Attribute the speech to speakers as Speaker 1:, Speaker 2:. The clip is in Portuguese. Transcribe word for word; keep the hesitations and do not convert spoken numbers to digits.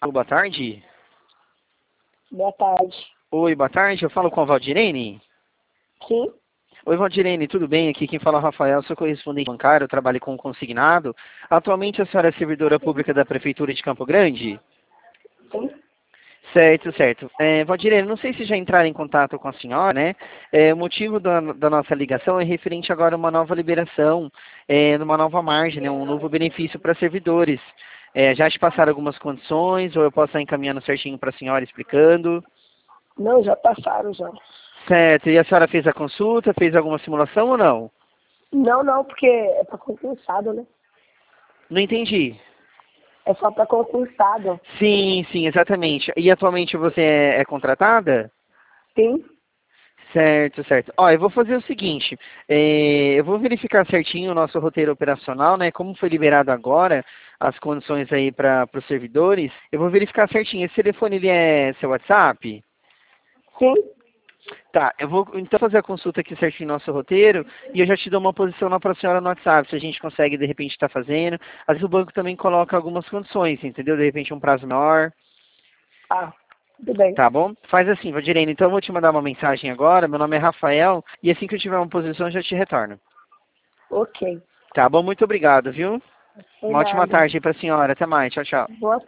Speaker 1: Alô, boa tarde.
Speaker 2: Boa tarde.
Speaker 1: Oi, boa tarde. Eu falo com a Valdirene?
Speaker 2: Sim?
Speaker 1: Oi, Valdirene, tudo bem? Aqui quem fala é o Rafael, sou correspondente bancário, eu trabalho com consignado. Atualmente a senhora é servidora pública da Prefeitura de Campo Grande?
Speaker 2: Sim?
Speaker 1: Certo, certo. É, Valdirene, não sei se já entraram em contato com a senhora, né? É, o motivo da, da nossa ligação é referente agora a uma nova liberação, é, numa nova margem, né? Um novo benefício para servidores. É, já te passaram algumas condições, ou eu posso estar encaminhando certinho para a senhora explicando?
Speaker 2: Não, já passaram já.
Speaker 1: Certo, e a senhora fez a consulta, fez alguma simulação ou não?
Speaker 2: Não, não, porque é para concursado, né?
Speaker 1: Não entendi.
Speaker 2: É só para concursado.
Speaker 1: Sim, sim, exatamente. E atualmente você é, é contratada?
Speaker 2: Sim?
Speaker 1: Certo, certo. Ó, eu vou fazer o seguinte, é, eu vou verificar certinho o nosso roteiro operacional, né? Como foi liberado agora as condições aí para os servidores, eu vou verificar certinho. Esse telefone, ele é seu WhatsApp?
Speaker 2: Sim?
Speaker 1: Tá, eu vou então fazer a consulta aqui certinho no nosso roteiro e eu já te dou uma posição lá para a senhora no WhatsApp, se a gente consegue de repente estar fazendo. Às vezes o banco também coloca algumas condições, entendeu? De repente um prazo menor.
Speaker 2: Ah, tudo bem.
Speaker 1: Tá bom? Faz assim, Valdirene, então eu vou te mandar uma mensagem agora, meu nome é Rafael, e assim que eu tiver uma posição eu já te retorno.
Speaker 2: Ok.
Speaker 1: Tá bom? Muito obrigado, viu?
Speaker 2: Sem
Speaker 1: Uma ótima
Speaker 2: nada.
Speaker 1: tarde aí pra senhora. Até mais. Tchau, tchau.
Speaker 2: Boa